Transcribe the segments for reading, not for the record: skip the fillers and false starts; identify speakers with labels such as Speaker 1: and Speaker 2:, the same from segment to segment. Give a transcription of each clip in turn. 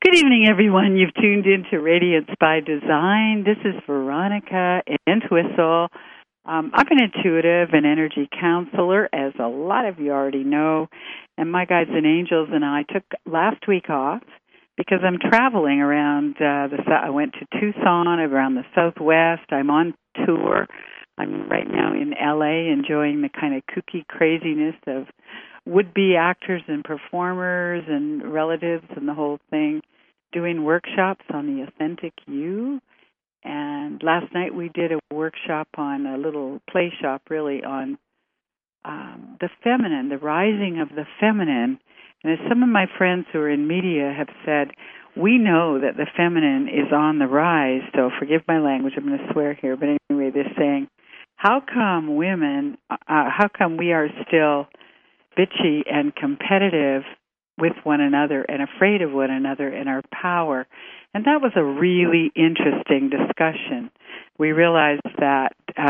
Speaker 1: Good evening, everyone. You've tuned into Radiance by Design. This is Veronica Entwistle. I'm an intuitive and energy counselor, as a lot of you already know. And my guides and angels and I took last week off because I'm traveling around I went to Tucson, around the Southwest. I'm on tour. I'm right now in L.A. enjoying the kind of kooky craziness of would-be actors and performers and relatives and the whole thing, doing workshops on the authentic you. And last night we did a workshop on a little play shop, really, on the feminine, the rising of the feminine. And as some of my friends who are in media have said, we know that the feminine is on the rise. So forgive my language, I'm going to swear here. But anyway, they're saying, how come we are still bitchy and competitive with one another and afraid of one another and our power? And that was a really interesting discussion. We realized that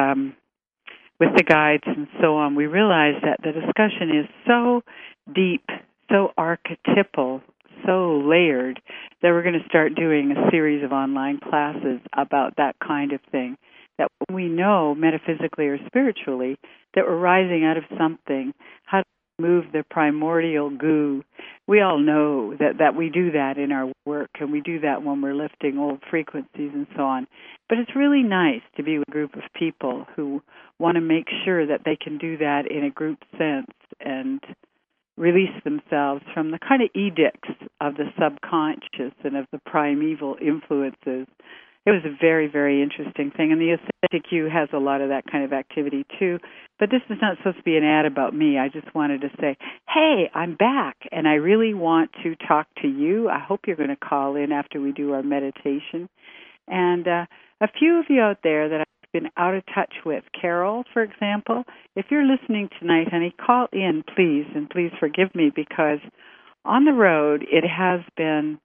Speaker 1: with the guides and so on, we realized that the discussion is so deep, so archetypal, so layered, that we're going to start doing a series of online classes about that kind of thing. That we know metaphysically or spiritually that we're rising out of something, how to move the primordial goo. We all know that we do that in our work, and we do that when we're lifting old frequencies and so on. But it's really nice to be with a group of people who want to make sure that they can do that in a group sense and release themselves from the kind of edicts of the subconscious and of the primeval influences. It was a very, very interesting thing, and the authentic you has a lot of that kind of activity too. But this is not supposed to be an ad about me. I just wanted to say, hey, I'm back, and I really want to talk to you. I hope you're going to call in after we do our meditation. And a few of you out there that I've been out of touch with, Carol, for example, if you're listening tonight, honey, call in, please, and please forgive me, because on the road it has been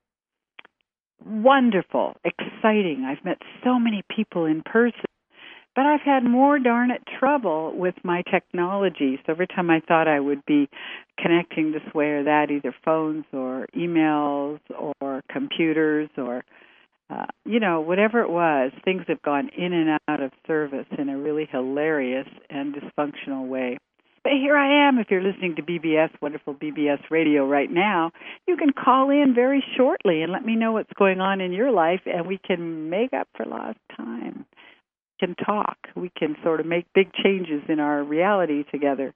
Speaker 1: wonderful, exciting. I've met so many people in person, but I've had more darn it trouble with my technology. So every time I thought I would be connecting this way or that, either phones or emails or computers or, whatever it was, things have gone in and out of service in a really hilarious and dysfunctional way. But here I am. If you're listening to BBS, wonderful BBS radio right now, you can call in very shortly and let me know what's going on in your life, and we can make up for lost time. We can talk. We can sort of make big changes in our reality together.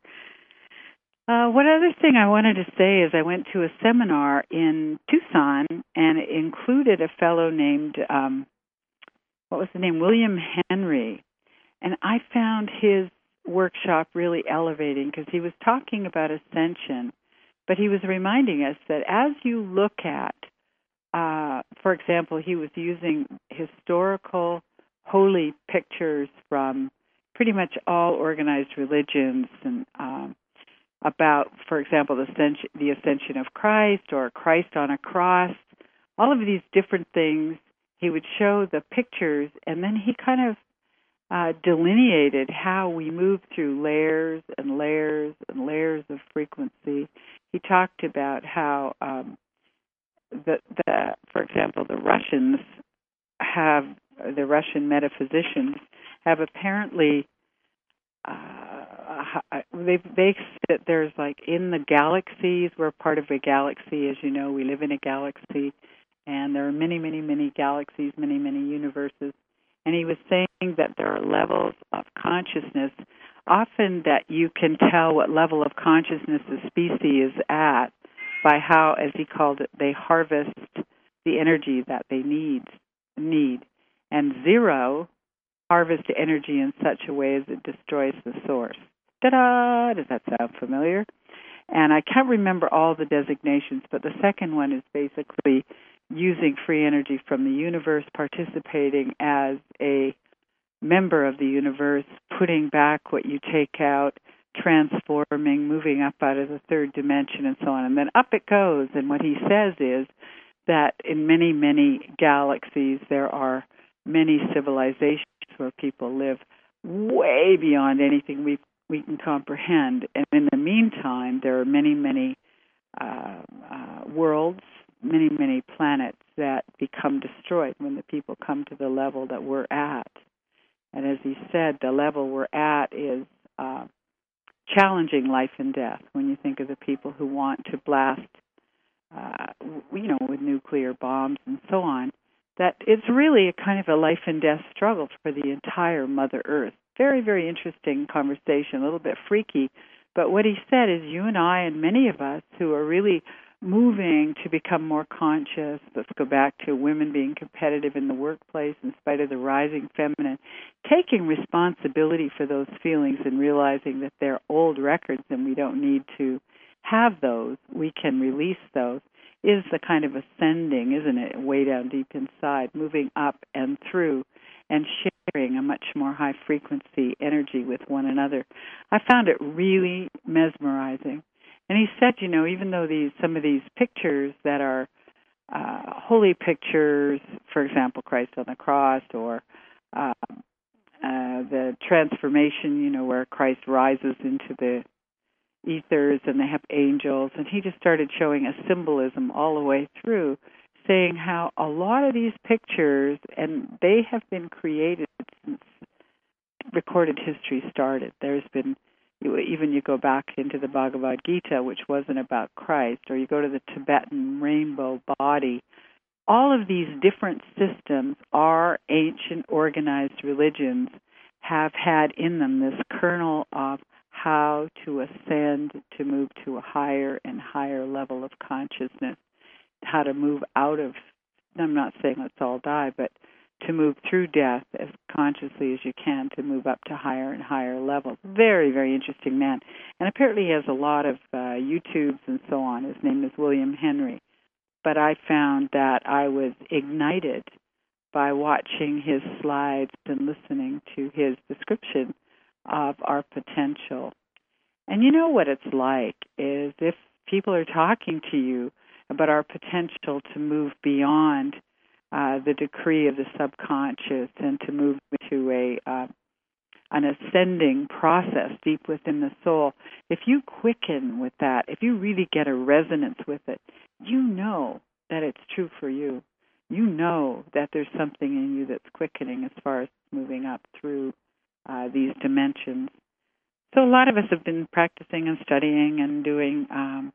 Speaker 1: One other thing I wanted to say is I went to a seminar in Tucson, and it included a fellow named, William Henry. And I found his workshop really elevating because he was talking about ascension, but he was reminding us that as you look at, for example, he was using historical holy pictures from pretty much all organized religions and about, for example, the ascension of Christ or Christ on a cross, all of these different things. He would show the pictures, and then he kind of delineated how we move through layers and layers and layers of frequency. He talked about how, for example, the Russian metaphysicians have apparently they that there's like in the galaxies, we're part of a galaxy, as you know, we live in a galaxy, and there are many, many, many galaxies, many, many universes. And he was saying that there are levels of consciousness, often that you can tell what level of consciousness a species is at by how, as he called it, they harvest the energy that they need. And zero harvest energy in such a way as it destroys the source. Ta-da! Does that sound familiar? And I can't remember all the designations, but the second one is basically using free energy from the universe, participating as a member of the universe, putting back what you take out, transforming, moving up out of the third dimension, and so on. And then up it goes. And what he says is that in many, many galaxies, there are many civilizations where people live way beyond anything we can comprehend. And in the meantime, there are many, many worlds many, many planets that become destroyed when the people come to the level that we're at. And as he said, the level we're at is challenging life and death. When you think of the people who want to blast, with nuclear bombs and so on, that it's really a kind of a life and death struggle for the entire Mother Earth. Very, very interesting conversation, a little bit freaky. But what he said is you and I and many of us who are really moving to become more conscious, let's go back to women being competitive in the workplace in spite of the rising feminine, taking responsibility for those feelings and realizing that they're old records and we don't need to have those, we can release those, is the kind of ascending, isn't it, way down deep inside, moving up and through and sharing a much more high-frequency energy with one another. I found it really mesmerizing. And he said, even though some of these pictures that are holy pictures, for example, Christ on the cross, or the transformation, where Christ rises into the ethers and they have angels, and he just started showing a symbolism all the way through, saying how a lot of these pictures, and they have been created since recorded history started. There's been, even you go back into the Bhagavad Gita, which wasn't about Christ, or you go to the Tibetan rainbow body, all of these different systems, our ancient organized religions have had in them this kernel of how to ascend, to move to a higher and higher level of consciousness, how to move out of, I'm not saying let's all die, but to move through death as consciously as you can, to move up to higher and higher levels. Very, very interesting man. And apparently he has a lot of YouTubes and so on. His name is William Henry. But I found that I was ignited by watching his slides and listening to his description of our potential. And you know what it's like is if people are talking to you about our potential to move beyond the decree of the subconscious and to move to an ascending process deep within the soul, if you quicken with that, if you really get a resonance with it, you know that it's true for you. You know that there's something in you that's quickening as far as moving up through these dimensions. So a lot of us have been practicing and studying and doing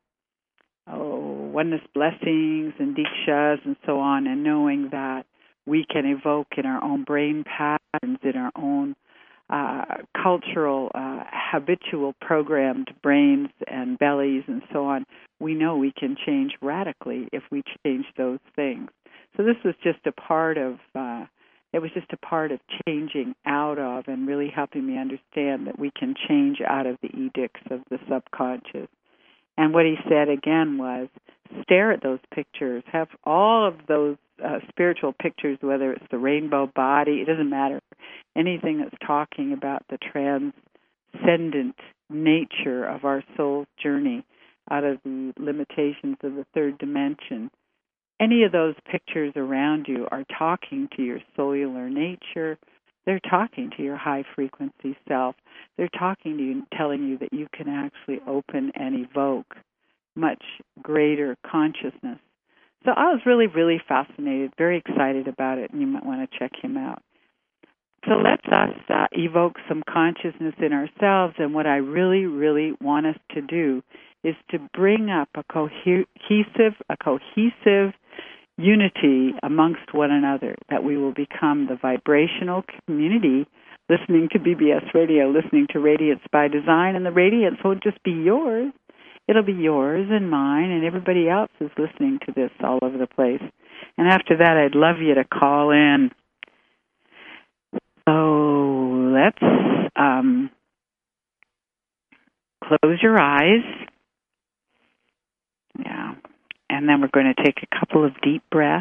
Speaker 1: oneness blessings and dikshas and so on, and knowing that we can evoke in our own brain patterns, in our own cultural, habitual programmed brains and bellies and so on, we know we can change radically if we change those things. So this was just a part of it was just a part of changing out of and really helping me understand that we can change out of the edicts of the subconscious. And what he said again was, stare at those pictures, have all of those spiritual pictures, whether it's the rainbow body, it doesn't matter, anything that's talking about the transcendent nature of our soul's journey out of the limitations of the third dimension. Any of those pictures around you are talking to your cellular nature. They're talking to your high-frequency self. They're talking to you, telling you that you can actually open and evoke much greater consciousness. So I was really, really fascinated, very excited about it, and you might want to check him out. So let's us evoke some consciousness in ourselves, and what I really, really want us to do is to bring up a cohesive unity amongst one another, that we will become the vibrational community listening to BBS Radio, listening to Radiance by Design, and the radiance won't just be yours. It'll be yours and mine and everybody else who's listening to this all over the place. And after that, I'd love you to call in. So let's close your eyes. Yeah. And then we're going to take a couple of deep breaths.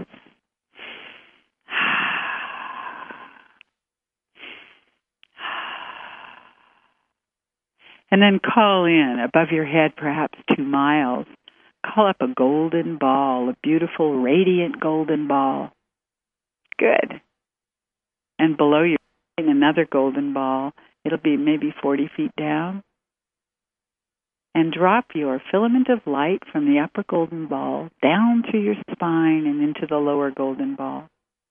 Speaker 1: And then call in above your head, perhaps 2 miles. Call up a golden ball, a beautiful, radiant golden ball. Good. And below you, another golden ball. It'll be maybe 40 feet down. and drop your filament of light from the upper golden ball down through your spine and into the lower golden ball.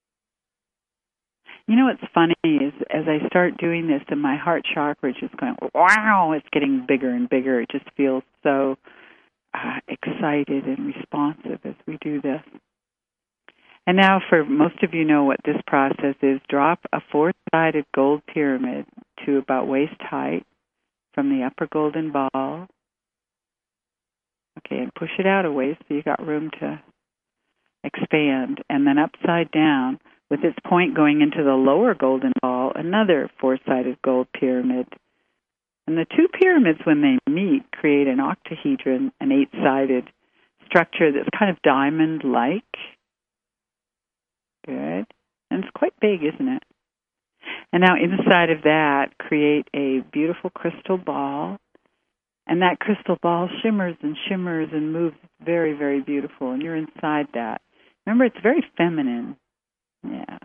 Speaker 1: You know what's funny is as I start doing this and my heart chakra is just going, wow, it's getting bigger and bigger. It just feels so excited and responsive as we do this. And now for most of you know what this process is. Drop a four-sided gold pyramid to about waist height from the upper golden ball. Okay, and push it out a ways so you got room to expand. And then upside down, with its point going into the lower golden ball, another four-sided gold pyramid. And the two pyramids, when they meet, create an octahedron, an eight-sided structure that's kind of diamond-like. Good. And it's quite big, isn't it? And now inside of that, create a beautiful crystal ball. And that crystal ball shimmers and moves very, very beautiful. And you're inside that. Remember, it's very feminine. Yeah.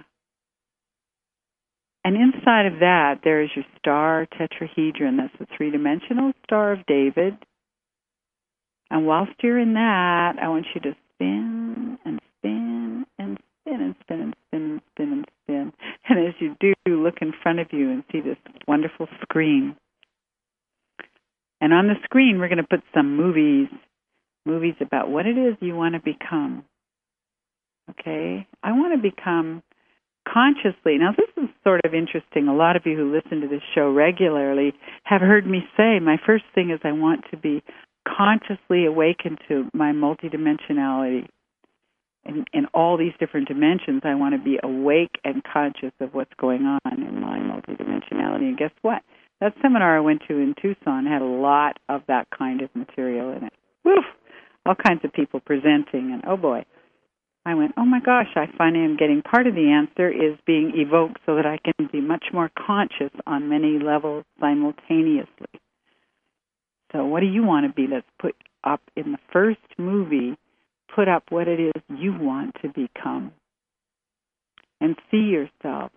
Speaker 1: And inside of that, there is your star tetrahedron. That's the three-dimensional Star of David. And whilst you're in that, I want you to spin and spin and spin and spin and spin and spin and spin. And as you do, look in front of you and see this wonderful screen. And on the screen, we're going to put some movies about what it is you want to become. Okay? I want to become consciously. Now, this is sort of interesting. A lot of you who listen to this show regularly have heard me say, my first thing is I want to be consciously awakened to my multidimensionality. In all these different dimensions, I want to be awake and conscious of what's going on in my multidimensionality. And guess what? That seminar I went to in Tucson had a lot of that kind of material in it. Woof! All kinds of people presenting, and oh boy. I went, oh my gosh, I find I'm getting part of the answer is being evoked so that I can be much more conscious on many levels simultaneously. So what do you want to be? Let's put up in the first movie, put up what it is you want to become. And see yourself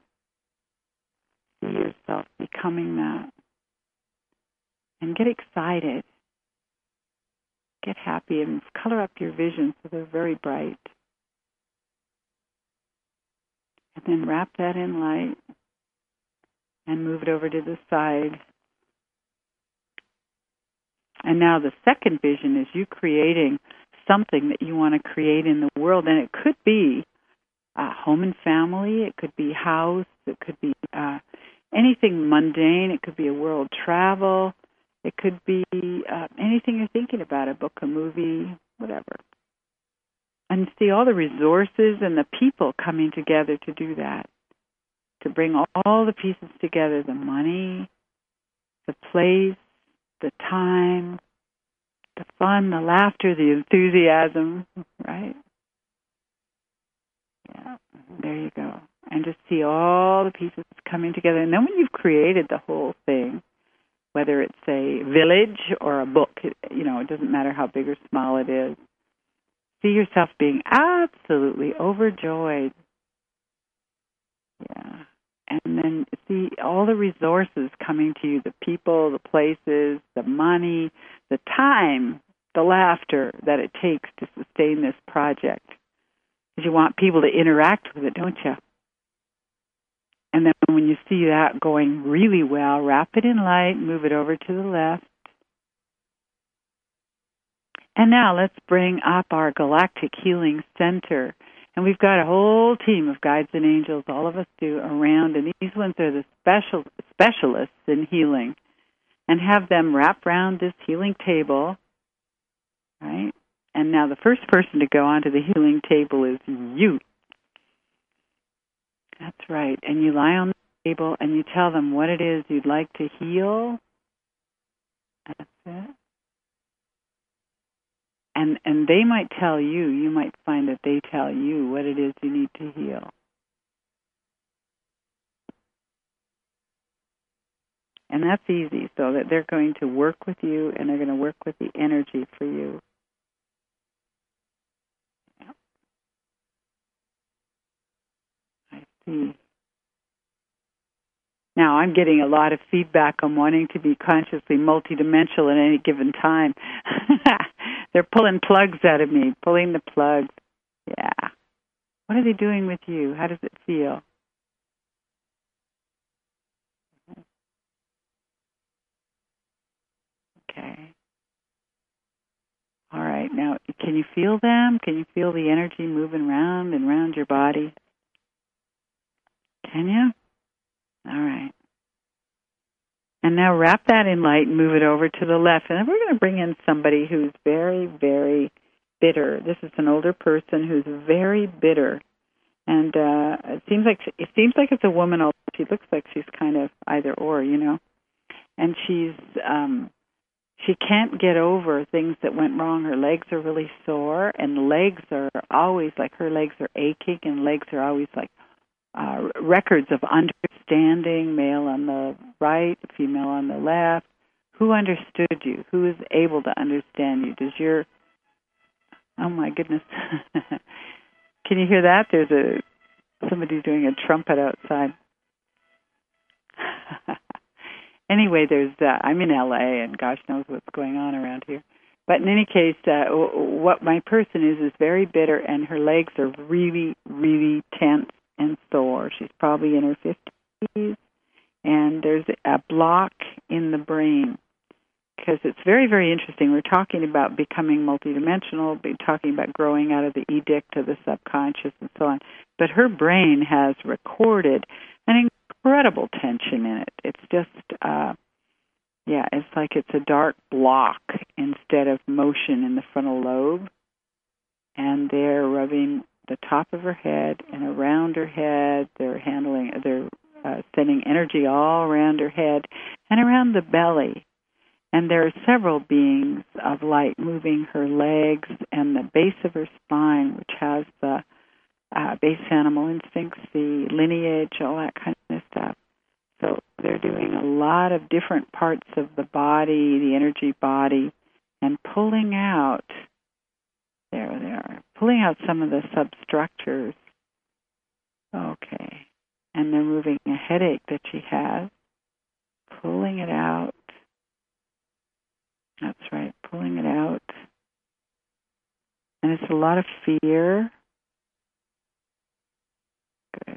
Speaker 1: becoming that. And get excited. Get happy and color up your vision so they're very bright. And then wrap that in light and move it over to the side. And now the second vision is you creating something that you want to create in the world. And it could be a home and family. It could be house. It could be anything mundane. It could be a world travel. It could be anything you're thinking about, a book, a movie, whatever. And see all the resources and the people coming together to do that, to bring all the pieces together, the money, the place, the time, the fun, the laughter, the enthusiasm, right? Yeah, there you go. And just see all the pieces coming together. And then when you've created the whole thing, whether it's a village or a book, it doesn't matter how big or small it is, see yourself being absolutely overjoyed. Yeah. And then see all the resources coming to you, the people, the places, the money, the time, the laughter that it takes to sustain this project. Because you want people to interact with it, don't you? And then when you see that going really well, wrap it in light, move it over to the left. And now let's bring up our Galactic Healing Center. And we've got a whole team of guides and angels, all of us do, around. And these ones are the specialists in healing. And have them wrap around this healing table, right? And now the first person to go onto the healing table is you. That's right. And you lie on the table and you tell them what it is you'd like to heal. That's it. And they might tell you, you might find that they tell you what it is you need to heal. And that's easy, so that they're going to work with you and they're going to work with the energy for you. Yep. I see. Now, I'm getting a lot of feedback on wanting to be consciously multidimensional at any given time. They're pulling plugs out of me, pulling the plugs. Yeah. What are they doing with you? How does it feel? Okay. All right. Now, can you feel them? Can you feel the energy moving round and round your body? Can you? All right. And now wrap that in light and move it over to the left. And then we're going to bring in somebody who's very, very bitter. This is an older person who's very bitter. And it seems like it's a woman. She looks like she's kind of either or, And she can't get over things that went wrong. Her legs are really sore, and the legs are always like her legs are aching, and legs are always like records of understanding, male on the right, female on the left. Who understood you? Who is able to understand you? Oh my goodness. Can you hear that? There's somebody doing a trumpet outside. Anyway, I'm in LA, and gosh knows what's going on around here. But in any case, what my person is very bitter, and her legs are really, really tense and sore. She's probably in her 50s, and there's a block in the brain. Because it's very, very interesting. We're talking about becoming multidimensional, talking about growing out of the edict of the subconscious and so on. But her brain has recorded an incredible tension in it. It's just, it's like it's a dark block instead of motion in the frontal lobe. And they're rubbing the top of her head and around her head. They're sending energy all around her head and around the belly. And there are several beings of light moving her legs and the base of her spine, which has the base animal instincts, the lineage, all that kind of stuff. So they're doing a lot of different parts of the body, the energy body, and pulling out, there they are, pulling out some of the substructures. Okay. And they're moving a headache that she has, pulling it out. That's right, pulling it out. And it's a lot of fear. Good.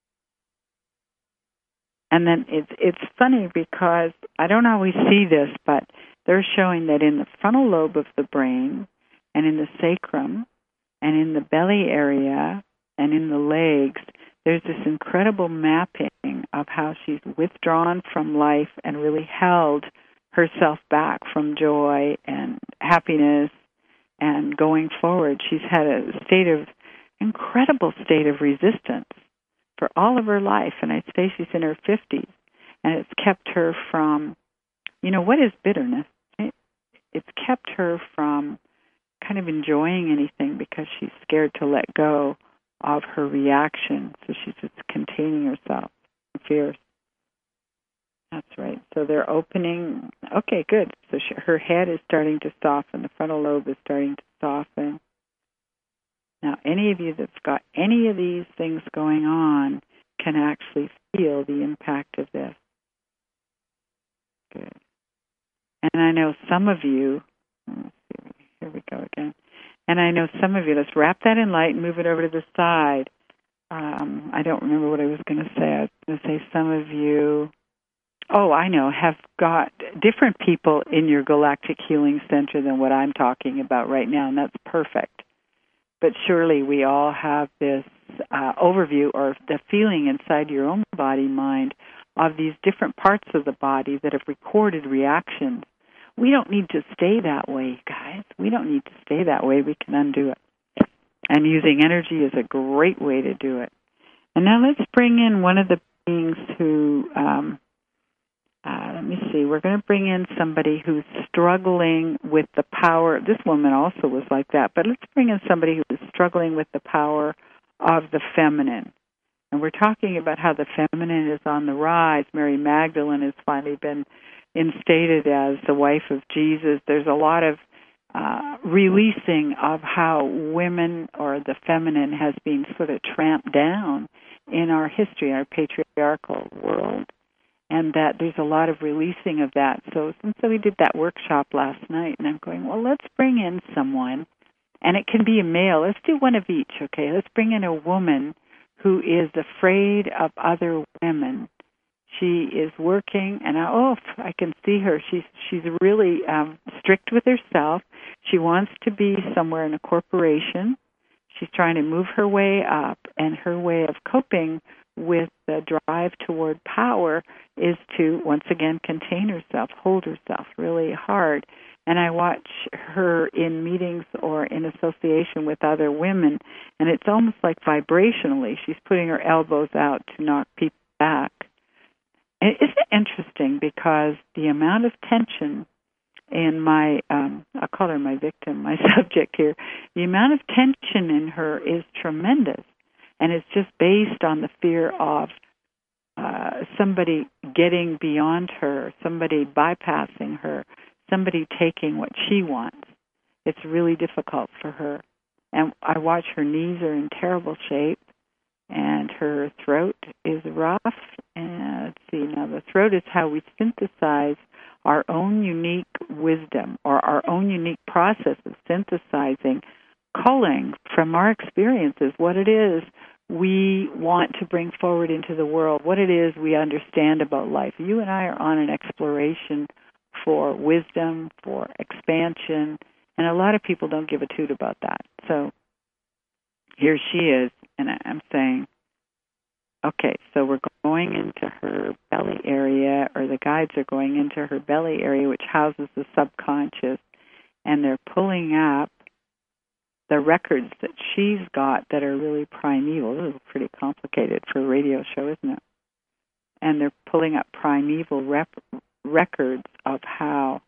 Speaker 1: And then it's funny because I don't always see this, but they're showing that in the frontal lobe of the brain and in the sacrum and in the belly area and in the legs, there's this incredible mapping of how she's withdrawn from life and really held herself back from joy and happiness and going forward. She's had a incredible state of resistance for all of her life, and I'd say she's in her 50s, and it's kept her from, what is bitterness? It's kept her from kind of enjoying anything because she's scared to let go of her reaction, so she's just containing herself in fears. That's right. So they're opening. Okay, good. So her head is starting to soften. The frontal lobe is starting to soften. Now, any of you that's got any of these things going on can actually feel the impact of this. Good. And I know some of you, let's see, here we go again. And I know some of you, let's wrap that in light and move it over to the side. I don't remember what I was going to say. I was going to say some of you, I know, have got different people in your galactic healing center than what I'm talking about right now, and that's perfect. But surely we all have this overview or the feeling inside your own body, mind, of these different parts of the body that have recorded reactions. We don't need to stay that way, guys. We don't need to stay that way. We can undo it. And using energy is a great way to do it. And now let's bring in one of the beings who... let me see. We're going to bring in somebody who's struggling with the power. This woman also was like that, but let's bring in somebody who is struggling with the power of the feminine. And we're talking about how the feminine is on the rise. Mary Magdalene has finally been instated as the wife of Jesus. There's a lot of releasing of how women or the feminine has been sort of tramped down in our history, our patriarchal world. and that there's a lot of releasing of that. So since we did that workshop last night, and I'm going, well, let's bring in someone, and it can be a male. Let's do one of each, okay? Let's bring in a woman who is afraid of other women. She is working, and I can see her. She's really strict with herself. She wants to be somewhere in a corporation. She's trying to move her way up, and her way of coping with the drive toward power is to, once again, contain herself, hold herself really hard. And I watch her in meetings or in association with other women, and it's almost like vibrationally. She's putting her elbows out to knock people back. And isn't it interesting, because the amount of tension in my, I'll call her my victim, my subject here, the amount of tension in her is tremendous. And it's just based on the fear of somebody getting beyond her, somebody bypassing her, somebody taking what she wants. It's really difficult for her. And I watch her knees are in terrible shape, and her throat is rough. And let's see, now the throat is how we synthesize our own unique wisdom, or our own unique process of synthesizing, culling from our experiences what it is we want to bring forward into the world, what it is we understand about life. You and I are on an exploration for wisdom, for expansion, and a lot of people don't give a toot about that. So here she is, and I'm saying, okay, so we're going into her belly area, or the guides are going into her belly area, which houses the subconscious, and they're pulling up the records that she's got that are really primeval. This is pretty complicated for a radio show, isn't it? And they're pulling up primeval records of how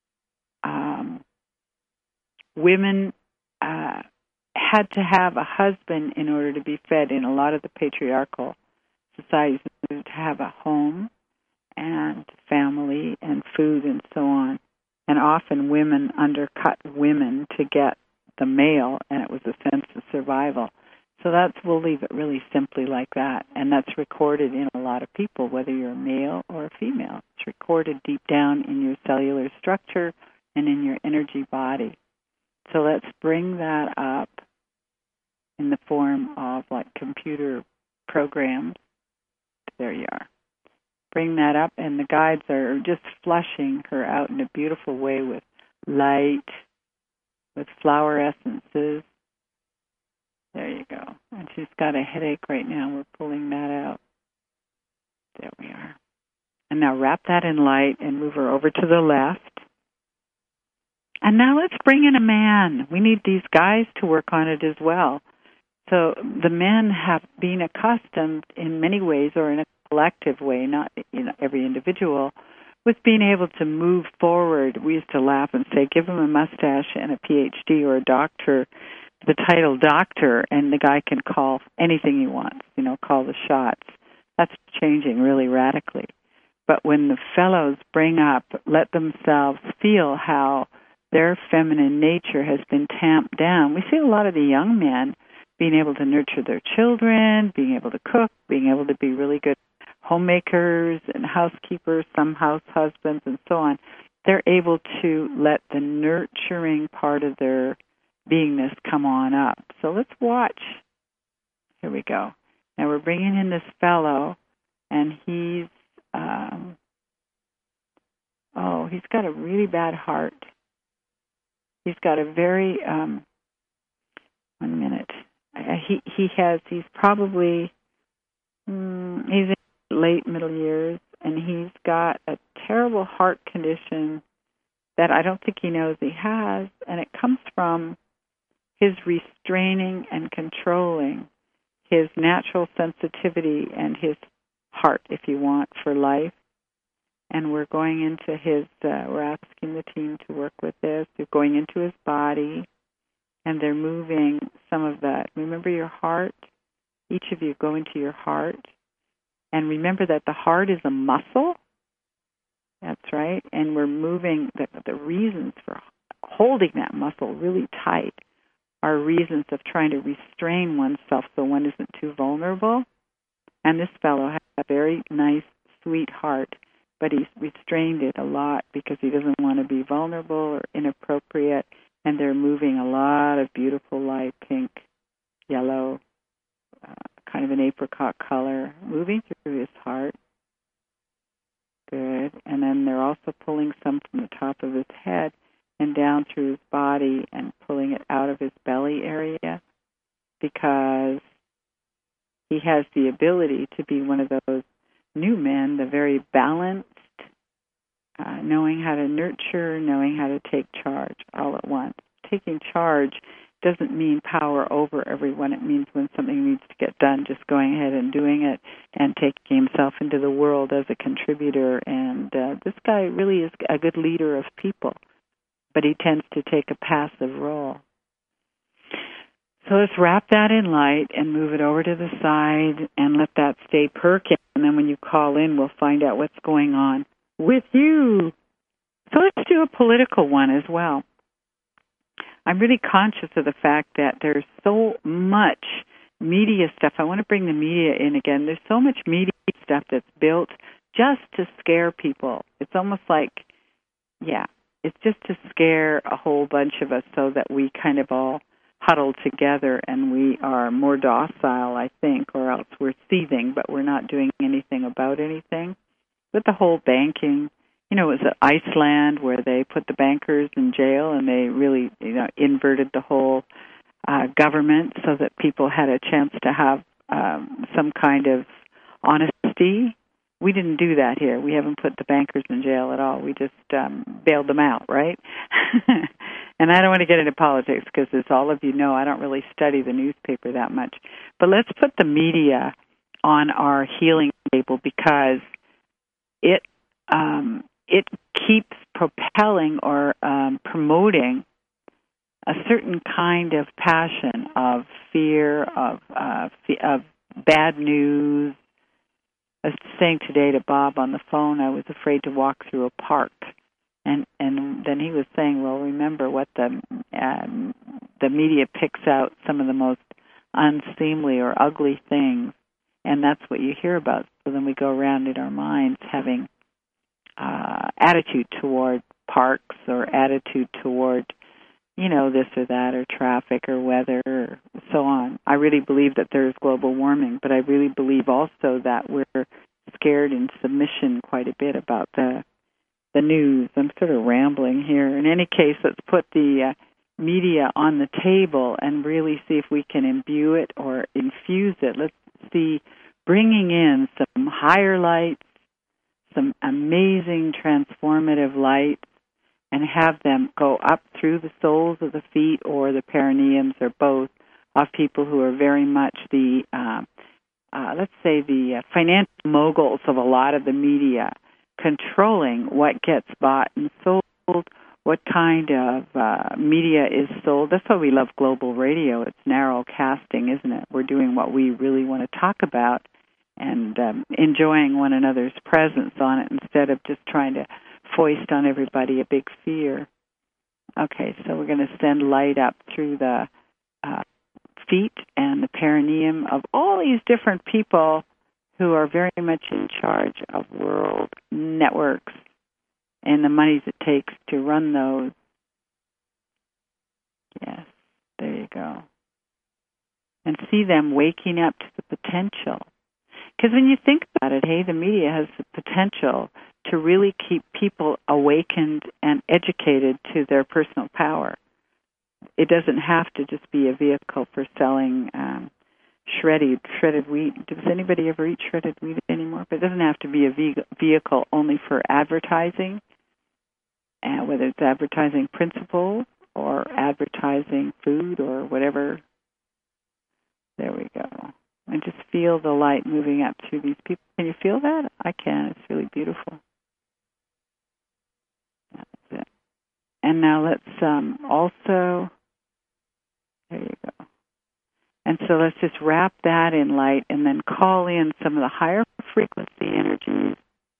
Speaker 1: women had to have a husband in order to be fed in a lot of the patriarchal societies, to have a home and family and food and so on. And often women undercut women to get the male, and it was a sense of survival. So we'll leave it really simply like that. And that's recorded in a lot of people, whether you're a male or a female. It's recorded deep down in your cellular structure and in your energy body. So let's bring that up in the form of like computer programs. There you are. Bring that up, and the guides are just flushing her out in a beautiful way with light, with flower essences. There you go. And she's got a headache right now. We're pulling that out. There we are. And now wrap that in light and move her over to the left. And now let's bring in a man. We need these guys to work on it as well. So the men have been accustomed in many ways, or in a collective way, not every individual, with being able to move forward. We used to laugh and say, give him a mustache and a PhD or a doctor, the title doctor, and the guy can call anything he wants, call the shots. That's changing really radically. But when the fellows let themselves feel how their feminine nature has been tamped down, we see a lot of the young men being able to nurture their children, being able to cook, being able to be really good homemakers and housekeepers, some house husbands, and so on. They're able to let the nurturing part of their beingness come on up. So let's watch. Here we go. Now we're bringing in this fellow, and he's got a really bad heart. He's got a very 1 minute. He's probably he's in late middle years, and he's got a terrible heart condition that I don't think he knows he has, and it comes from his restraining and controlling his natural sensitivity and his heart, if you want, for life. And we're going into we're asking the team to work with this. They're going into his body, and they're moving some of that. Remember your heart? Each of you go into your heart. And remember that the heart is a muscle. That's right. And we're moving the reasons for holding that muscle really tight are reasons of trying to restrain oneself so one isn't too vulnerable. And this fellow has a very nice, sweetheart, but he's restrained it a lot because he doesn't want to be vulnerable or inappropriate, and they're moving a lot of beautiful light, pink, yellow, kind of an apricot color, moving through his heart. Good. And then they're also pulling some from the top of his head and down through his body and pulling it out of his belly area, because he has the ability to be one of those new men, the very balanced, knowing how to nurture, knowing how to take charge all at once. Taking charge doesn't mean power over everyone. It means when something needs to get done, just going ahead and doing it and taking himself into the world as a contributor. And this guy really is a good leader of people, but he tends to take a passive role. So let's wrap that in light and move it over to the side and let that stay perking. And then when you call in, we'll find out what's going on with you. So let's do a political one as well. I'm really conscious of the fact that there's so much media stuff. I want to bring the media in again. There's so much media stuff that's built just to scare people. It's almost like, it's just to scare a whole bunch of us so that we kind of all huddle together and we are more docile, I think, or else we're seething, but we're not doing anything about anything. With the whole banking, it was Iceland where they put the bankers in jail and they really, inverted the whole government so that people had a chance to have some kind of honesty. We didn't do that here. We haven't put the bankers in jail at all. We just bailed them out, right? And I don't want to get into politics because, as all of you know, I don't really study the newspaper that much. But let's put the media on our healing table because it keeps propelling or promoting a certain kind of passion, of fear, of bad news. I was saying today to Bob on the phone, I was afraid to walk through a park. And then he was saying, well, remember what the media picks out some of the most unseemly or ugly things, and that's what you hear about. So then we go around in our minds having attitude toward parks or attitude toward, this or that or traffic or weather or so on. I really believe that there's global warming, but I really believe also that we're scared in submission quite a bit about the news. I'm sort of rambling here. In any case, let's put the media on the table and really see if we can imbue it or infuse it. Let's see, bringing in some higher lights, some amazing transformative lights, and have them go up through the soles of the feet or the perineums or both of people who are very much the, let's say, the financial moguls of a lot of the media, controlling what gets bought and sold, what kind of media is sold. That's why we love global radio. It's narrow casting, isn't it? We're doing what we really want to talk about and enjoying one another's presence on it instead of just trying to foist on everybody a big fear. Okay, so we're going to send light up through the feet and the perineum of all these different people who are very much in charge of world networks and the monies it takes to run those. Yes, there you go. And see them waking up to the potential. Because when you think about it, the media has the potential to really keep people awakened and educated to their personal power. It doesn't have to just be a vehicle for selling shredded wheat. Does anybody ever eat shredded wheat anymore? But it doesn't have to be a vehicle only for advertising, whether it's advertising principles or advertising food or whatever. There we go. And just feel the light moving up through these people. Can you feel that? I can. It's really beautiful. That's it. And now let's also, there you go. And so let's just wrap that in light and then call in some of the higher frequency energies.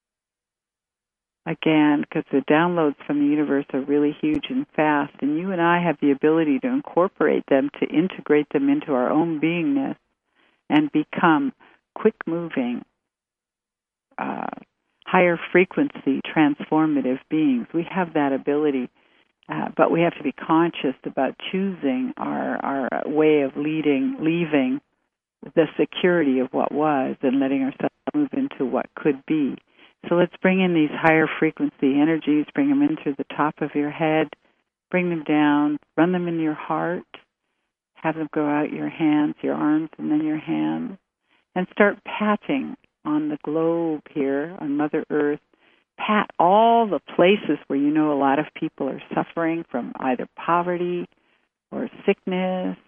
Speaker 1: Again, because the downloads from the universe are really huge and fast, and you and I have the ability to incorporate them, to integrate them into our own beingness and become quick-moving, higher frequency transformative beings. We have that ability, but we have to be conscious about choosing our way of leaving the security of what was and letting ourselves move into what could be. So let's bring in these higher frequency energies, bring them in through the top of your head, bring them down, run them in your heart, have them go out your hands, your arms, and then your hands, and start patting on the globe here, on Mother Earth. Pat all the places where you know a lot of people are suffering from either poverty or sickness,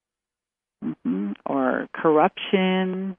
Speaker 1: or corruption.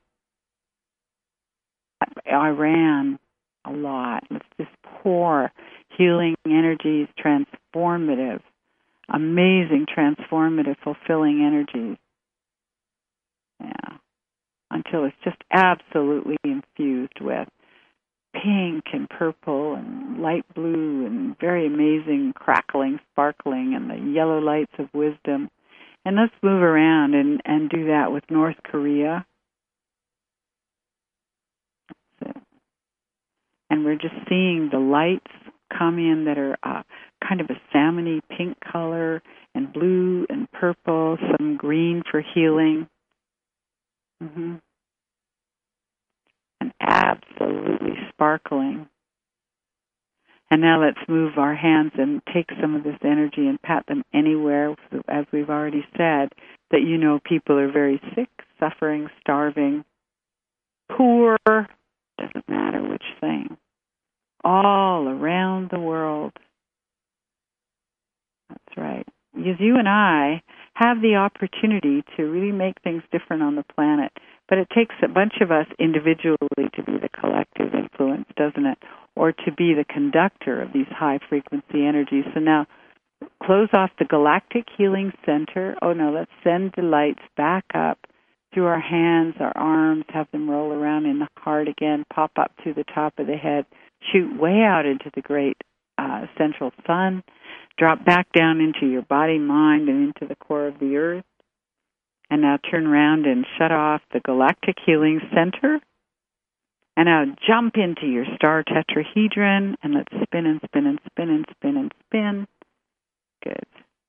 Speaker 1: Iran, a lot. Let's just pour healing energies, transformative, amazing, transformative, fulfilling energies. Yeah. Until it's just absolutely infused with pink and purple and light blue and very amazing crackling, sparkling, and the yellow lights of wisdom. And let's move around and do that with North Korea. And we're just seeing the lights come in that are kind of a salmony pink color and blue and purple, some green for healing. And absolutely sparkling. And now let's move our hands and take some of this energy and pat them anywhere, as we've already said, that you know people are very sick, suffering, starving, poor, doesn't matter which thing, all around the world. That's right. Because you and I have the opportunity to really make things different on the planet, but it takes a bunch of us individually to be the collective influence, doesn't it? Or to be the conductor of these high-frequency energies. So now, close off the Galactic Healing Center. Oh, no, let's send the lights back up through our hands, our arms, have them roll around in the heart again, pop up to the top of the head, shoot way out into the great central sun, drop back down into your body, mind, and into the core of the earth. And now turn around and shut off the Galactic Healing Center. And now jump into your star tetrahedron, and let's spin and spin and spin and spin and spin. Good.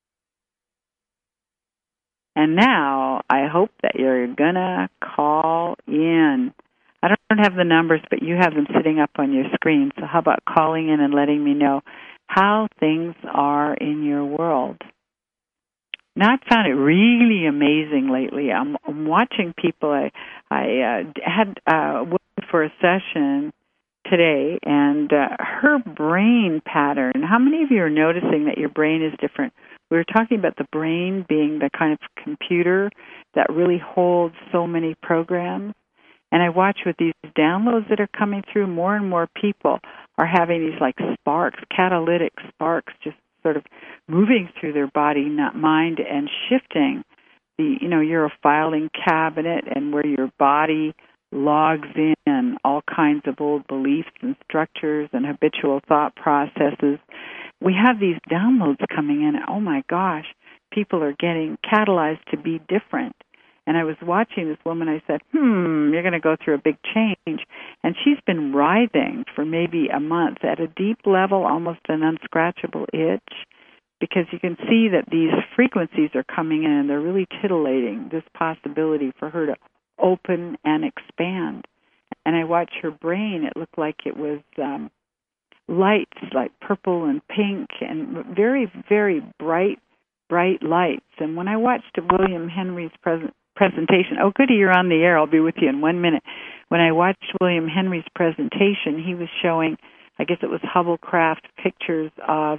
Speaker 1: And now I hope that you're going to call in. I don't have the numbers, but you have them sitting up on your screen. So how about calling in and letting me know how things are in your world? Now, I've found it really amazing lately. I'm watching people. I had for a session today, and her brain pattern. How many of you are noticing that your brain is different? We were talking about the brain being the kind of computer that really holds so many programs. And I watch with these downloads that are coming through, more and more people are having these like sparks, catalytic sparks, just sort of moving through their body, not mind, and shifting the, you're a filing cabinet, and where your body logs in all kinds of old beliefs and structures and habitual thought processes. We have these downloads coming in. Oh my gosh, people are getting catalyzed to be different. And I was watching this woman, I said, you're going to go through a big change. And she's been writhing for maybe a month at a deep level, almost an unscratchable itch, because you can see that these frequencies are coming in and they're really titillating this possibility for her to open and expand. And I watched her brain. It looked like it was lights, like purple and pink, and very, very bright lights. And when I watched William Henry's presentation, oh, goody, you're on the air. I'll be with you in 1 minute. When I watched William Henry's presentation, he was showing, I guess it was Hubblecraft pictures of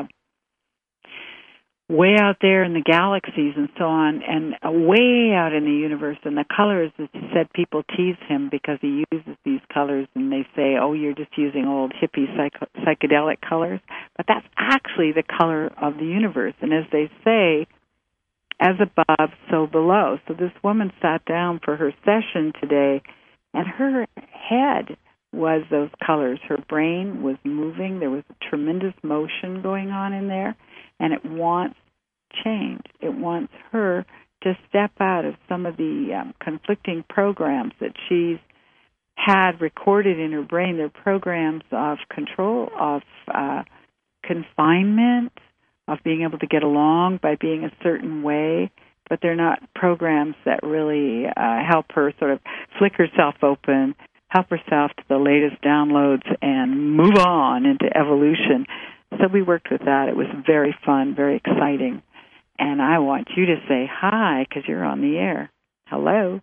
Speaker 1: way out there in the galaxies and so on, and way out in the universe. And the colors, as he said, people tease him because he uses these colors, and they say, oh, you're just using old hippie psychedelic colors. But that's actually the color of the universe. And as they say, as above, so below. So this woman sat down for her session today, and her head was those colors. Her brain was moving. There was a tremendous motion going on in there, and it wants change. It wants her to step out of some of the conflicting programs that she's had recorded in her brain their programs of control, of confinement, of being able to get along by being a certain way, but they're not programs that really help her sort of flick herself open, help herself to the latest downloads, and move on into evolution. So we worked with that. It was very fun, very exciting. And I want you to say hi because you're on the air. Hello.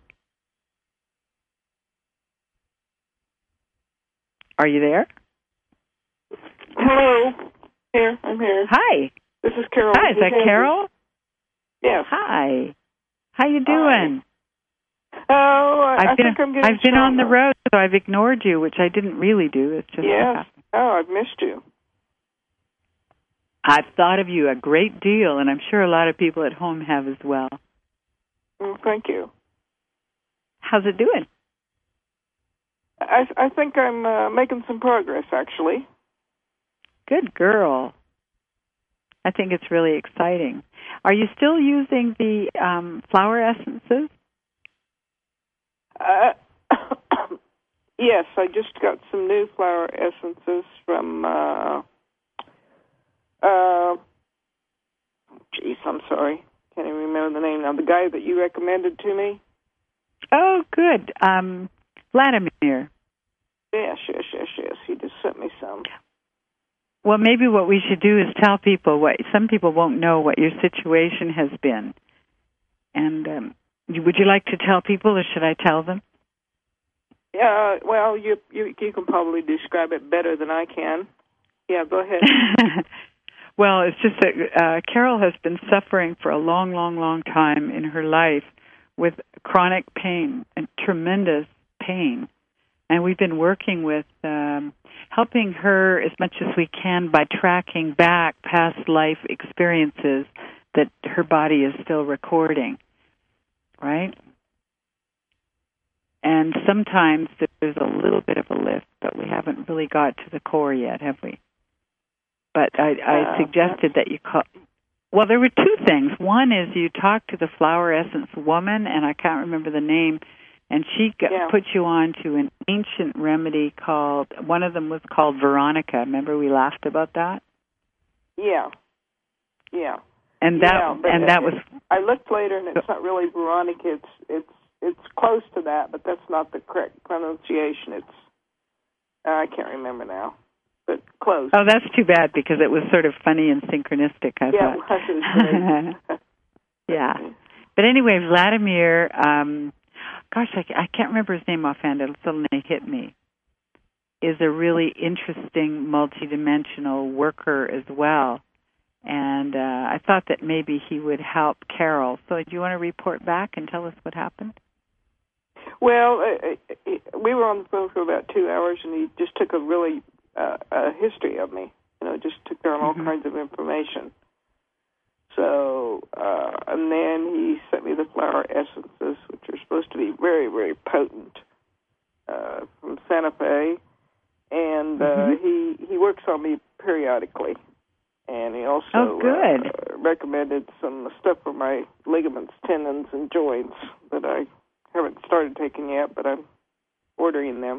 Speaker 1: Are you there?
Speaker 2: Hello. Here. I'm here.
Speaker 1: Hi.
Speaker 2: This is Carol.
Speaker 1: Hi, is that Carol?
Speaker 2: Yes.
Speaker 1: Hi. How you doing?
Speaker 2: Oh, I think I'm getting
Speaker 1: I've been on the road, so I've ignored you, which I didn't really do. It's just
Speaker 2: yes. Oh, I've missed you.
Speaker 1: I've thought of you a great deal, and I'm sure a lot of people at home have as well.
Speaker 2: Well, thank you.
Speaker 1: How's it doing?
Speaker 2: I think I'm making some progress, actually.
Speaker 1: Good girl. I think it's really exciting. Are you still using the flower essences?
Speaker 2: Yes, I just got some new flower essences from, I'm sorry. Can't even remember the name now. The guy that you recommended to me?
Speaker 1: Oh, good. Vladimir.
Speaker 2: Yes. He just sent me some.
Speaker 1: Well, maybe what we should do is tell people some people won't know what your situation has been. And would you like to tell people, or should I tell them?
Speaker 2: Well, you can probably describe it better than I can. Yeah, go ahead.
Speaker 1: Well, it's just that Carol has been suffering for a long, long, long time in her life with chronic pain and tremendous pain. And we've been working with helping her as much as we can by tracking back past life experiences that her body is still recording, right? And sometimes there's a little bit of a lift, but we haven't really got to the core yet, have we? But I suggested that you call. Well, there were two things. One is you talked to the flower essence woman, and I can't remember the name, and she put you on to an ancient remedy called, one of them was called Veronica. Remember we laughed about that?
Speaker 2: Yeah.
Speaker 1: And that was.
Speaker 2: I looked later, and it's not really Veronica. It's close to that, but that's not the correct pronunciation. It's I can't remember now, but close.
Speaker 1: Oh, that's too bad because it was sort of funny and synchronistic. I thought.
Speaker 2: It was great.
Speaker 1: Yeah, but anyway, Vladimir. Gosh, I can't remember his name offhand. It'll suddenly hit me. Is a really interesting multidimensional worker as well. And I thought that maybe he would help Carol. So do you want to report back and tell us what happened?
Speaker 2: Well, we were on the phone for about 2 hours, and he just took a really a history of me. Just took down all kinds of information. So, and then he sent me the flower essences, which are supposed to be very, very potent, from Santa Fe. And he works on me periodically. And he also recommended some stuff for my ligaments, tendons, and joints that I haven't started taking yet, but I'm ordering them.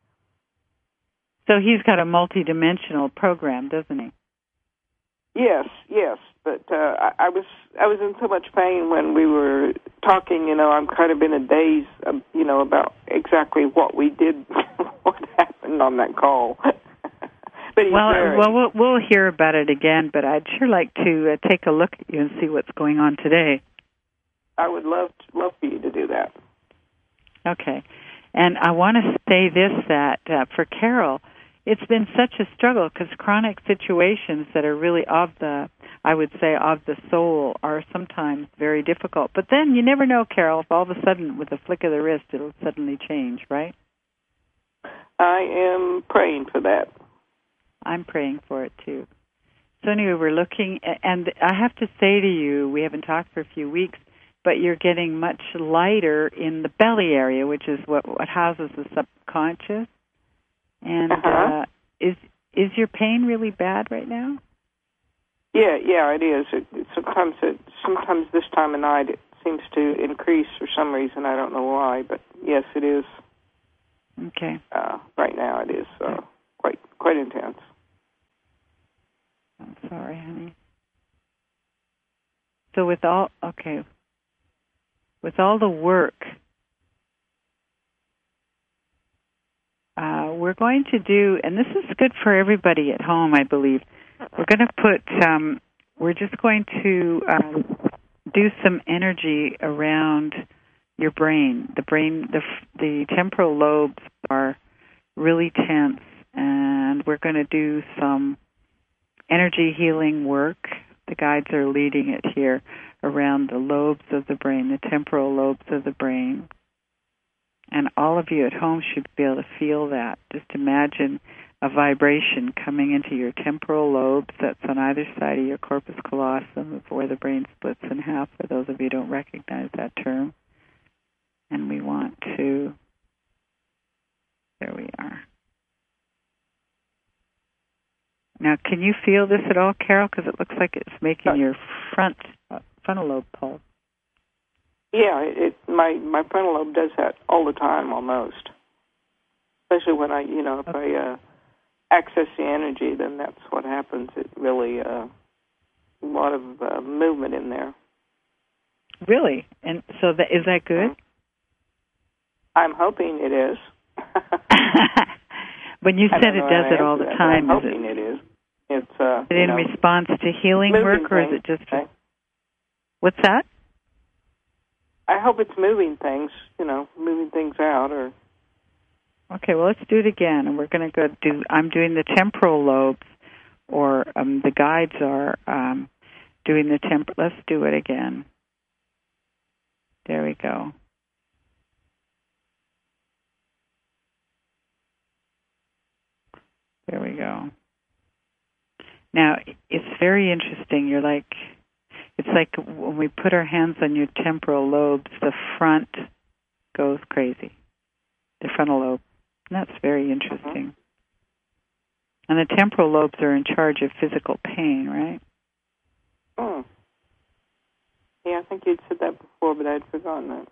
Speaker 1: So he's got a multi-dimensional program, doesn't he?
Speaker 2: Yes. But I was in so much pain when we were talking. I'm kind of in a daze, about exactly what we did, what happened on that call. But
Speaker 1: we'll hear about it again, but I'd sure like to take a look at you and see what's going on today.
Speaker 2: I would love for you to do that.
Speaker 1: Okay. And I want to say this, that for Carol, it's been such a struggle because chronic situations that are really of the soul are sometimes very difficult. But then you never know, Carol, if all of a sudden, with a flick of the wrist, it'll suddenly change, right?
Speaker 2: I am praying for that.
Speaker 1: I'm praying for it, too. So anyway, we're looking, and I have to say to you, we haven't talked for a few weeks, but you're getting much lighter in the belly area, which is what houses the subconscious. And is your pain really bad right now?
Speaker 2: Yeah, it is. Sometimes this time of night it seems to increase for some reason. I don't know why, but yes, it is.
Speaker 1: Okay.
Speaker 2: Right now it is quite intense.
Speaker 1: I'm sorry, honey. So with all the work, we're going to do, and this is good for everybody at home, I believe. We're going to we're just going to do some energy around your brain. The temporal lobes are really tense, and we're going to do some energy healing work. The guides are leading it here around the lobes of the brain, the temporal lobes of the brain. And all of you at home should be able to feel that. Just imagine a vibration coming into your temporal lobes that's on either side of your corpus callosum, where the brain splits in half, for those of you who don't recognize that term. And we want to, there we are. Now, can you feel this at all, Carol? Because it looks like it's making your frontal lobe pulse.
Speaker 2: Yeah, my frontal lobe does that all the time, almost. Especially when if I access the energy, then that's what happens. It really a lot of movement in there.
Speaker 1: Really? And so is that good?
Speaker 2: I'm hoping it is.
Speaker 1: When you said it does it all the time,
Speaker 2: I'm hoping it is. It's
Speaker 1: in response to healing work, or is it just?
Speaker 2: Right?
Speaker 1: What's that?
Speaker 2: I hope it's moving things, moving things out. Or
Speaker 1: okay, well, let's do it again, and we're going to go do. I'm doing the temporal lobes, or the guides are doing the temporal. Let's do it again. There we go. There we go. Now, it's very interesting. It's like when we put our hands on your temporal lobes, the front goes crazy, the frontal lobe. And that's very interesting. And the temporal lobes are in charge of physical pain, right?
Speaker 2: Oh. Yeah, I think you'd said that before, but I'd forgotten that.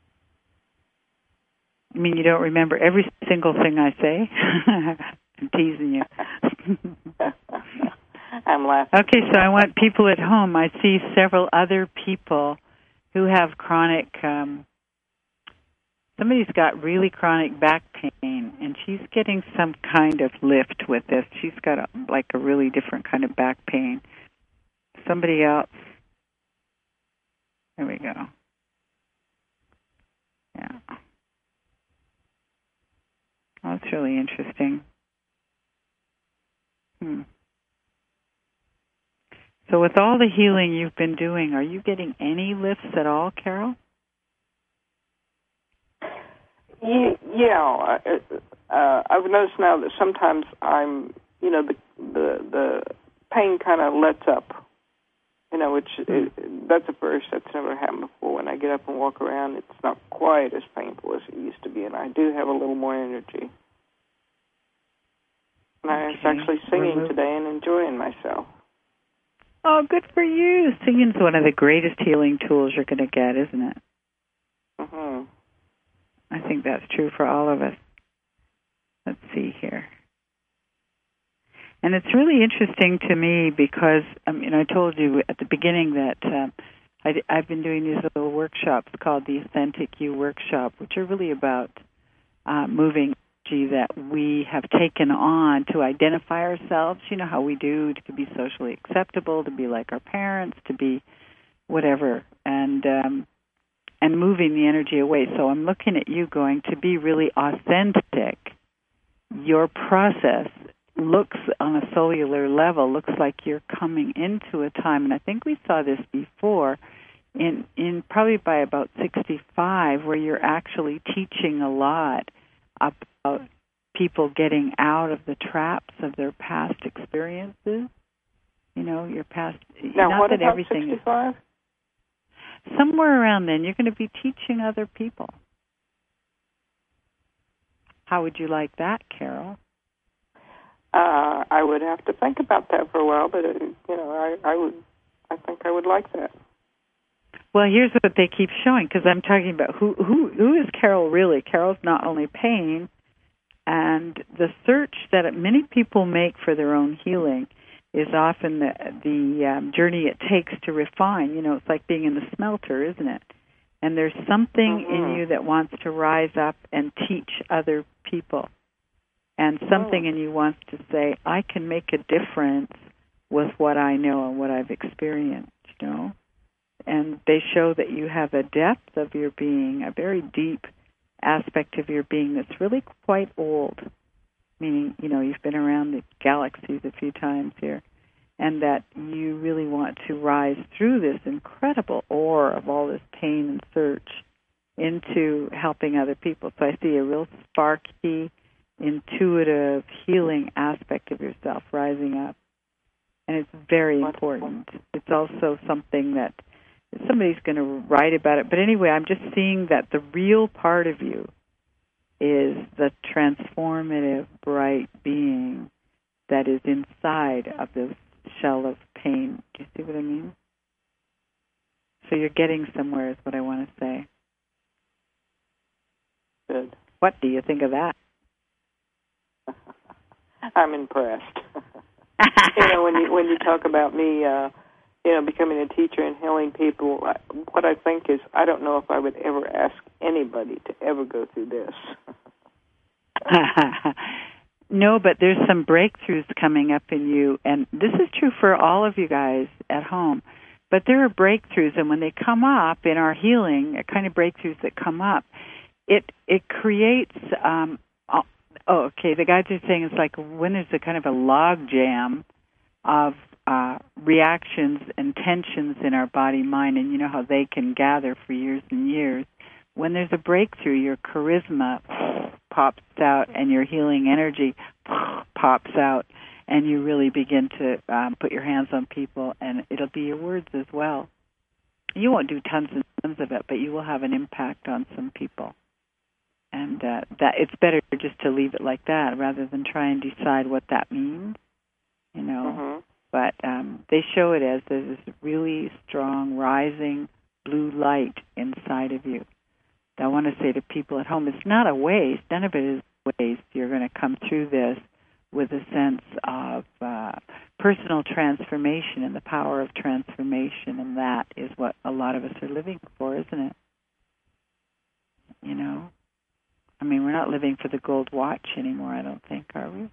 Speaker 1: I mean, you don't remember every single thing I say? I'm teasing you.
Speaker 2: I'm laughing.
Speaker 1: Okay, so I want people at home. I see several other people who have chronic, somebody's got really chronic back pain, and she's getting some kind of lift with this. She's got a really different kind of back pain. Somebody else. There we go. Yeah. Oh, that's really interesting. So with all the healing you've been doing, are you getting any lifts at all, Carol?
Speaker 2: Yeah. I've noticed now that sometimes I'm, the pain kind of lets up, which that's a first. That's never happened before. When I get up and walk around, it's not quite as painful as it used to be, and I do have a little more energy. And I was actually singing today and enjoying myself.
Speaker 1: Oh, good for you. Singing's one of the greatest healing tools you're going to get, isn't it?
Speaker 2: Mm-hmm.
Speaker 1: I think that's true for all of us. Let's see here. And it's really interesting to me because, I told you at the beginning that I've been doing these little workshops called the Authentic You Workshop, which are really about moving that we have taken on to identify ourselves, how we do to be socially acceptable, to be like our parents, to be whatever, and moving the energy away. So I'm looking at you going to be really authentic. Your process looks on a cellular level, looks like you're coming into a time, and I think we saw this before, in probably by about 65, where you're actually teaching a lot about people getting out of the traps of their past experiences. Your past.
Speaker 2: Now,
Speaker 1: not
Speaker 2: what
Speaker 1: that
Speaker 2: about
Speaker 1: everything
Speaker 2: 65?
Speaker 1: Is somewhere around then. You're going to be teaching other people. How would you like that, Carol?
Speaker 2: I would have to think about that for a while, but I would. I think I would like that.
Speaker 1: Well, here's what they keep showing, because I'm talking about who is Carol really. Carol's not only pain, And the search that many people make for their own healing is often the journey it takes to refine. You know, it's like being in the smelter, isn't it? And there's something in you that wants to rise up and teach other people. And something in you wants to say, I can make a difference with what I know and what I've experienced, you know. And they show that you have a depth of your being, a very deep aspect of your being that's really quite old, meaning, you know, you've been around the galaxies a few times here, and that you really want to rise through this incredible ore of all this pain and search into helping other people. So I see a real sparky, intuitive, healing aspect of yourself rising up. And it's very important. It's also something that somebody's going to write about it. But anyway, I'm just seeing that the real part of you is the transformative, bright being that is inside of this shell of pain. Do you see what I mean? So you're getting somewhere is what I want to say.
Speaker 2: Good.
Speaker 1: What do you think of that?
Speaker 2: I'm impressed. You know, when you talk about me, you know, becoming a teacher and healing people, what I think is I don't know if I would ever ask anybody to ever go through this.
Speaker 1: No, but there's some breakthroughs coming up in you, and this is true for all of you guys at home. But there are breakthroughs, and when they come up in our healing, kind of breakthroughs that come up, it creates. The guys are saying it's like when there's a kind of a log jam of reactions and tensions in our body, mind, and you know how they can gather for years and years. When there's a breakthrough, your charisma pops out and your healing energy pops out, and you really begin to put your hands on people, and it'll be your words as well. You won't do tons and tons of it, but you will have an impact on some people. And that it's better just to leave it like that rather than try and decide what that means, you know. But they show it as this really strong, rising blue light inside of you. I want to say to people at home, it's not a waste. None of it is waste. You're going to come through this with a sense of personal transformation and the power of transformation, and that is what a lot of us are living for, isn't it? You know? I mean, we're not living for the gold watch anymore, I don't think, are we?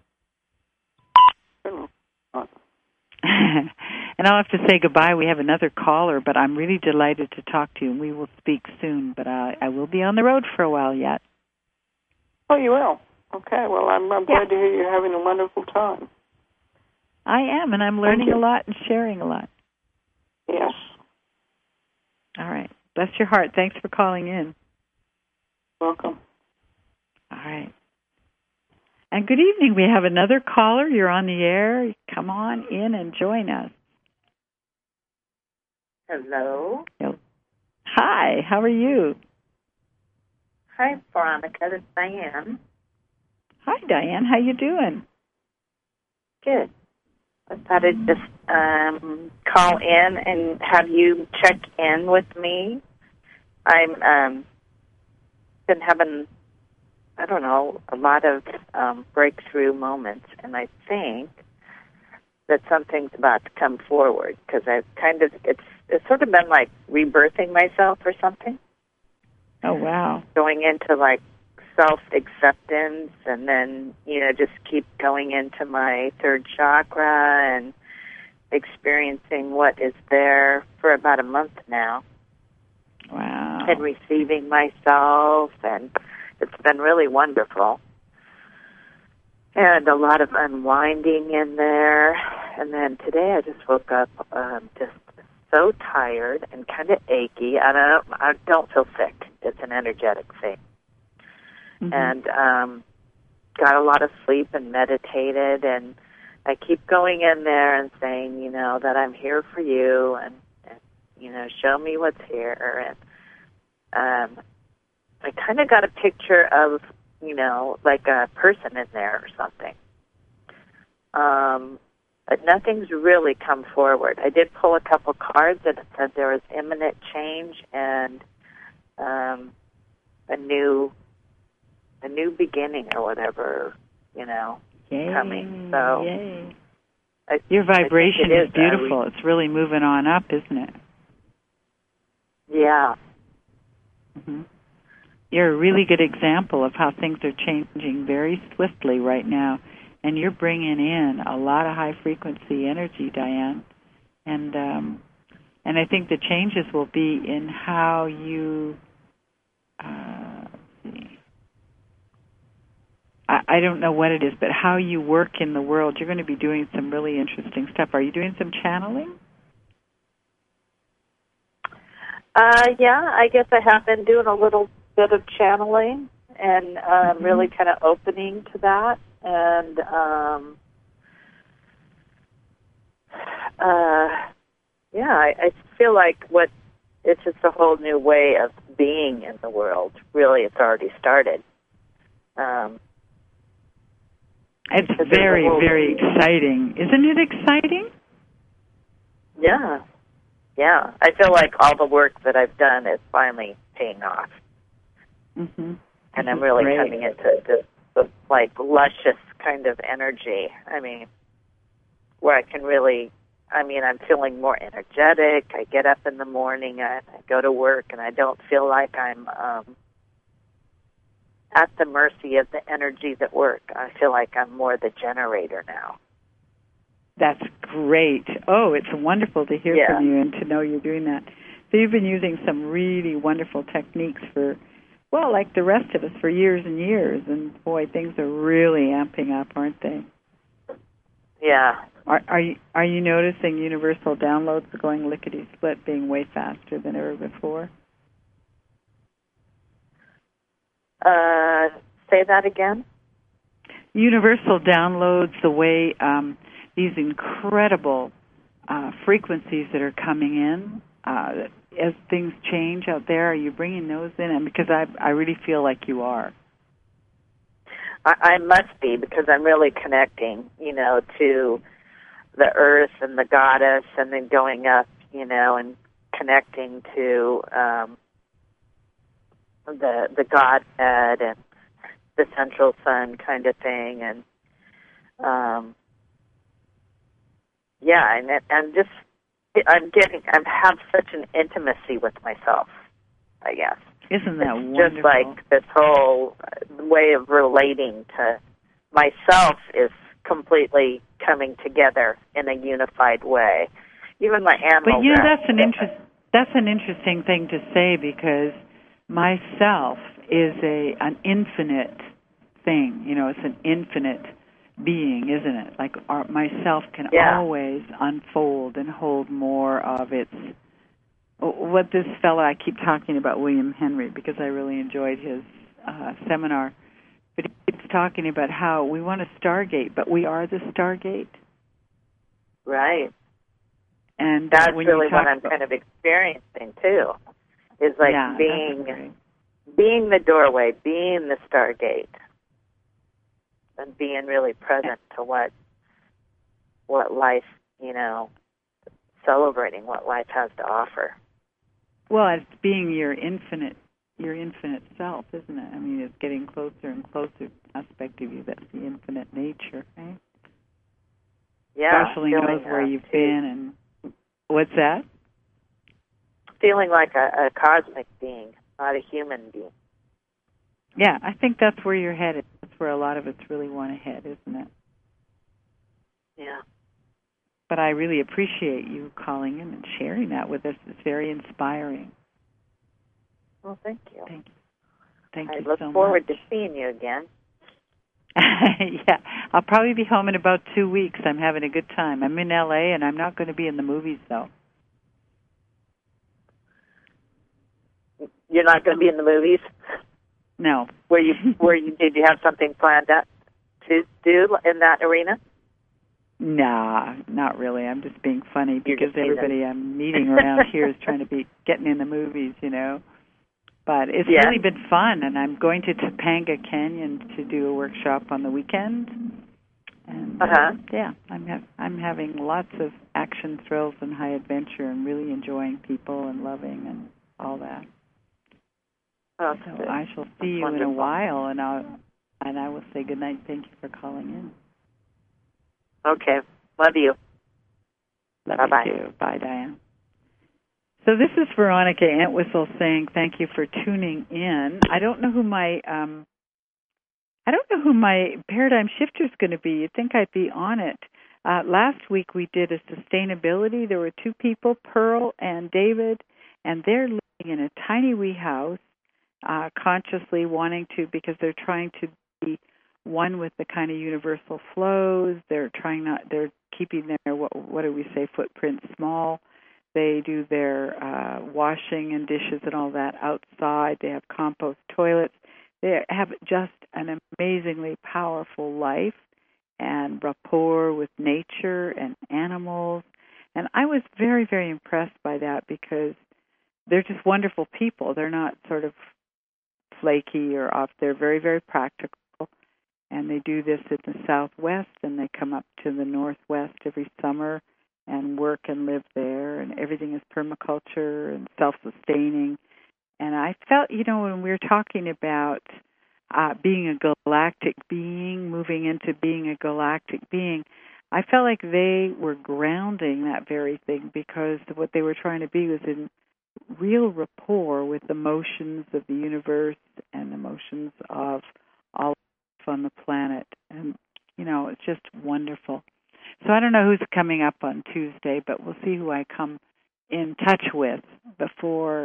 Speaker 1: And I'll have to say goodbye. We have another caller, but I'm really delighted to talk to you, and we will speak soon. But I will be on the road for a while yet.
Speaker 2: Oh, you will? Okay, well, I'm glad to hear you're having a wonderful time.
Speaker 1: I am, and I'm learning a lot and sharing a lot.
Speaker 2: Yes.
Speaker 1: All right. Bless your heart. Thanks for calling in.
Speaker 2: Welcome.
Speaker 1: All right. And good evening. We have another caller. You're on the air. Come on in and join us.
Speaker 3: Hello.
Speaker 1: Hi. How are you?
Speaker 3: Hi, Veronica. This is Diane.
Speaker 1: Hi, Diane. How you doing?
Speaker 3: Good. I thought I'd just call in and have you check in with me. I'm been having, I don't know, a lot of breakthrough moments, and I think that something's about to come forward because I've kind of, it's sort of been like rebirthing myself or something.
Speaker 1: Oh, wow.
Speaker 3: Going into like self-acceptance, and then, you know, just keep going into my third chakra and experiencing what is there for about a month now.
Speaker 1: Wow.
Speaker 3: And receiving myself, and it's been really wonderful. And a lot of unwinding in there. And then today I just woke up just so tired and kind of achy. I don't feel sick. It's an energetic thing. Mm-hmm. And got a lot of sleep and meditated, and I keep going in there and saying, you know, that I'm here for you, and you know, show me what's here. And I kind of got a picture of, you know, like a person in there or something. But nothing's really come forward. I did pull a couple cards that said there was imminent change and a new a new beginning or whatever,
Speaker 1: Yay,
Speaker 3: coming. So
Speaker 1: yay. Your vibration is beautiful. It's really moving on up, isn't it?
Speaker 3: Yeah.
Speaker 1: Mm-hmm. You're a really good example of how things are changing very swiftly right now, and you're bringing in a lot of high-frequency energy, Diane. And I think the changes will be in how you. I don't know what it is, but how you work in the world. You're going to be doing some really interesting stuff. Are you doing some channeling?
Speaker 3: Yeah, I guess I have been doing a little bit of channeling and really kind of opening to that. And I feel like it's just a whole new way of being in the world. Really, it's already started.
Speaker 1: It's very, very exciting. Isn't it exciting?
Speaker 3: Yeah. Yeah. I feel like all the work that I've done is finally paying off.
Speaker 1: Mm-hmm.
Speaker 3: And I'm really coming into this like luscious kind of energy. I mean, where I can really, I'm feeling more energetic. I get up in the morning, I go to work, and I don't feel like I'm at the mercy of the energies at work. I feel like I'm more the generator now.
Speaker 1: That's great. Oh, it's wonderful to hear from you and to know you're doing that. So you've been using some really wonderful techniques for, well, like the rest of us, for years and years. And, boy, things are really amping up, aren't they?
Speaker 3: Yeah.
Speaker 1: Are you noticing universal downloads going lickety-split, being way faster than ever before?
Speaker 3: Say that again?
Speaker 1: Universal downloads, the way these incredible frequencies that are coming in, as things change out there, are you bringing those in? And because I really feel like you are.
Speaker 3: I must be, because I'm really connecting, to the earth and the goddess, and then going up, and connecting to the Godhead and the central sun kind of thing, and I have such an intimacy with myself, I guess.
Speaker 1: Isn't that
Speaker 3: it's
Speaker 1: wonderful?
Speaker 3: Just like this whole way of relating to myself is completely coming together in a unified way. Even my animals.
Speaker 1: But that's an interesting thing to say, because myself is an infinite thing. It's an infinite being, isn't it? Like myself can always unfold and hold more of its. What this fellow, I keep talking about William Henry because I really enjoyed his seminar, but he keeps talking about how we want to stargate, but we are the stargate.
Speaker 3: Right.
Speaker 1: And
Speaker 3: that's really what I'm kind of experiencing too. Is like being the doorway, being the stargate, and being really present to what life, celebrating what life has to offer.
Speaker 1: Well, it's being your infinite self, isn't it? I mean, it's getting closer and closer aspect of you. That's the infinite nature, right?
Speaker 3: Yeah.
Speaker 1: Especially knows where you've been and what's that?
Speaker 3: Feeling like a cosmic being, not a human being.
Speaker 1: Yeah, I think that's where you're headed. That's where a lot of us really want to head, isn't it?
Speaker 3: Yeah.
Speaker 1: But I really appreciate you calling in and sharing that with us. It's very inspiring.
Speaker 3: Well, thank you.
Speaker 1: Thank you so much.
Speaker 3: I look forward to seeing you again.
Speaker 1: Yeah, I'll probably be home in about 2 weeks. I'm having a good time. I'm in L.A., and I'm not going to be in the movies, though.
Speaker 3: You're not going to be in the movies?
Speaker 1: No.
Speaker 3: Did you have something planned to do in that arena?
Speaker 1: Nah, not really. I'm just being funny because everybody I'm meeting around here is trying to be getting in the movies, But it's really been fun, and I'm going to Topanga Canyon to do a workshop on the weekend. And I'm having lots of action, thrills, and high adventure, and really enjoying people and loving and all that.
Speaker 3: Oh,
Speaker 1: So
Speaker 3: good.
Speaker 1: I shall see you in a while, and I will say good night. Thank you for calling in.
Speaker 3: Okay. Love you.
Speaker 1: Bye-bye. You too. Bye, Diane. So this is Veronica Entwistle saying thank you for tuning in. I don't know who my paradigm shifter is going to be. You'd think I'd be on it. Last week we did a sustainability. There were two people, Pearl and David, and they're living in a tiny wee house, consciously wanting to, because they're trying to be one with the kind of universal flows. They're keeping their, what do we say, footprint small. They do their washing and dishes and all that outside. They have compost toilets. They have just an amazingly powerful life and rapport with nature and animals. And I was very, very impressed by that because they're just wonderful people. They're not sort of flaky or off. They're very, very practical. And they do this in the Southwest, and they come up to the Northwest every summer and work and live there. And everything is permaculture and self-sustaining. And I felt, when we were talking about being a galactic being, moving into being a galactic being, I felt like they were grounding that very thing because what they were trying to be was in real rapport with the motions of the universe and the motions of all life on the planet. And, it's just wonderful. So I don't know who's coming up on Tuesday, but we'll see who I come in touch with before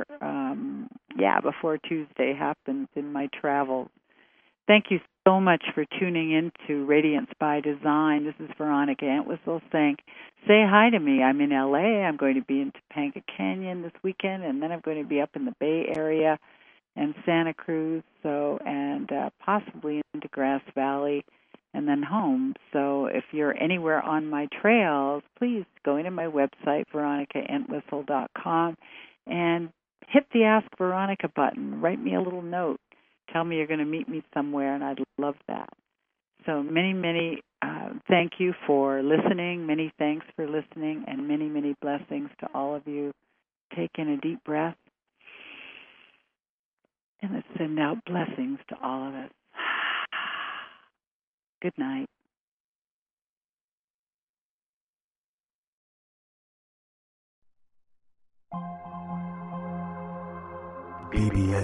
Speaker 1: Tuesday happens in my travels. Thank you so much for tuning in to Radiance by Design. This is Veronica Entwistle saying, say hi to me. I'm in L.A. I'm going to be in Topanga Canyon this weekend, and then I'm going to be up in the Bay Area and Santa Cruz, and possibly into Grass Valley, and then home. So if you're anywhere on my trails, please go into my website, veronicaentwistle.com, and hit the Ask Veronica button. Write me a little note. Tell me you're going to meet me somewhere, and I'd love that. So many, many thank you for listening. Many thanks for listening, and many, many blessings to all of you. Take in a deep breath, and let's send out blessings to all of us. Good night.
Speaker 4: PBS